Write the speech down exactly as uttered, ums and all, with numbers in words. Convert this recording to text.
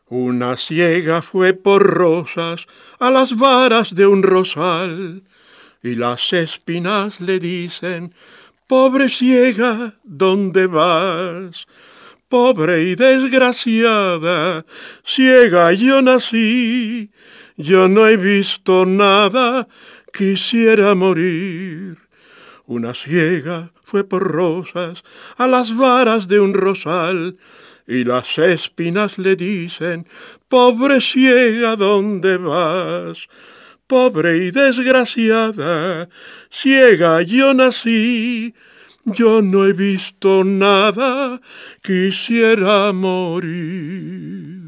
Una ciega fue por rosas a las varas de un rosal, y las espinas le dicen: pobre ciega, ¿dónde vas? Pobre y desgraciada, ciega yo nací, yo no he visto nada, quisiera morir. Una ciega fue por rosas a las varas de un rosal, y las espinas le dicen: pobre ciega, ¿dónde vas? Pobre y desgraciada, ciega yo nací, yo no he visto nada, quisiera morir.